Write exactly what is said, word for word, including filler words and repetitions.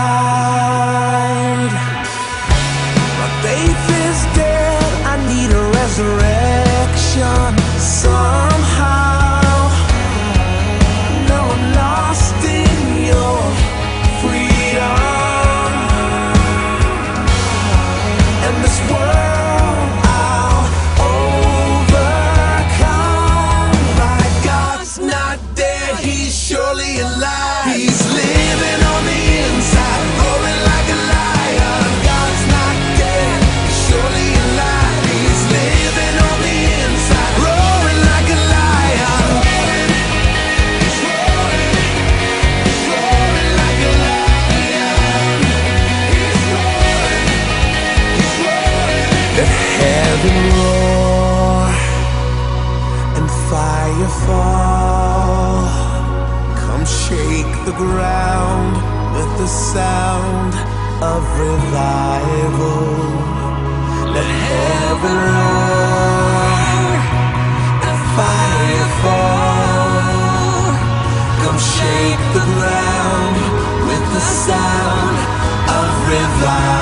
My faith is dead, I need a resurrection somehow. No, I'm lost in your freedom, and this world I'll overcome. My God's not dead, he's surely alive. He's living on the inside, roaring like a lion. God's not dead, he's surely alive. He's living on the inside, roaring like a lion. He's roaring, he's roaring like a lion. He's roaring, he's roaring. Let heaven roar and fire fall. Come shake the ground with the sound of revival. Let heaven roar and fire fall. Come shake the ground with the sound of revival.